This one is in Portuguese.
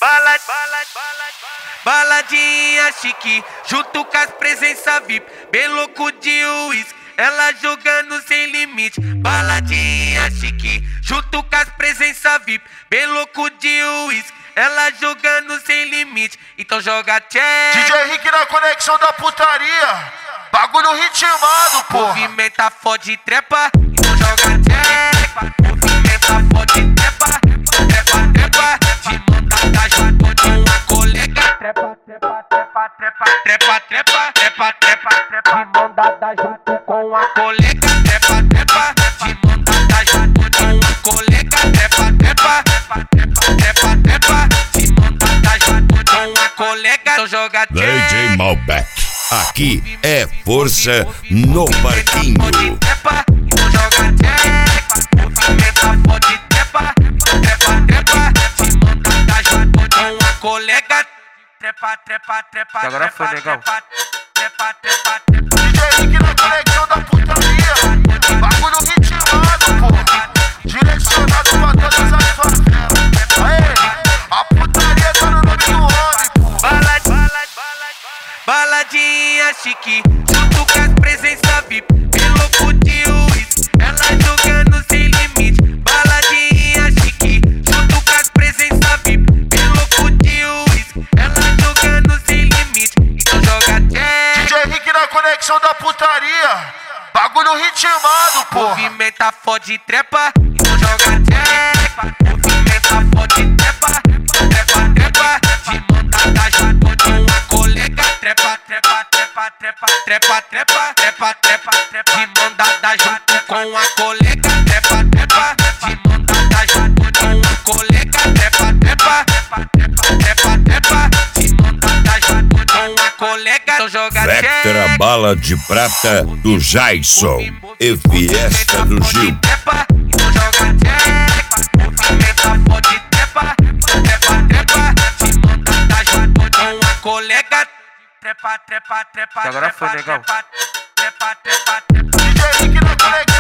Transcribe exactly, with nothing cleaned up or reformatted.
Balad, balad, balad, baladinha chique, junto com as presença V I P, bem louco de uísque, ela jogando sem limite. Baladinha chique, junto com as presença V I P, bem louco de uísque, ela jogando sem limite. Então joga tchê. D J Rick na conexão da putaria, bagulho ritmado, pô. Movimenta, fode, trepa, então joga tchepa. Movimenta, fode, trepa, trepa, trepa. Te manda tá junto com uma colega. Trepa, trepa, trepa, trepa, trepa, trepa, trepa, trepa, trepa. Te manda tá junto com uma colega. Trepa, trepa. Te manda tá junto com uma colega. Trepa, trepa, trepa, trepa, trepa. Te manda tá junto com uma colega. Então joga tchepa. D J Malbec. Aqui é força no parquinho. Colega, trepa, trepa, trepa. Agora foi legal. Trepa, trepa, trepa. D J Rick na conexão da putaria, bagulho ritmado, pô. Direcionado pra todas as favelas. Aê, a putaria tá no nome do homem, pô. Balad, balad, balad, baladinha chique, junto com as presença V I P, bem louco de uísque, ela jogando sem limite. Baladinha chique, junto com as presença V I P, bem louco de uísque, ela jogando sem limite. Então joga tchê. D J Rick na conexão da putaria, bagulho ritmado, pô. Movimenta, fode, trepa, então joga tchepa. Movimenta, fode, trepa, trepa, trepa. Te manda tá junto com uma colega. Trepa, trepa, trepa, trepa, trepa, trepa, trepa, trepa, trepa. Te manda tá junto com uma colega. Trepa, trepa. Te manda tá junto com uma colega. Trepa, trepa, trepa, trepa, trepa. Te manda tá junto com uma colega. Então joga Vectra tchepa. bala de prata do Jason e Fiesta do Gil. Trepa, então joga tchepa. Movimenta, fode, trepa, trepa, trepa. Te manda tá junto com uma colega. Trepa, trepa, trepa, Agora foi trepa, legal. trepa, trepa, trepa, trepa. D J Rick na conexão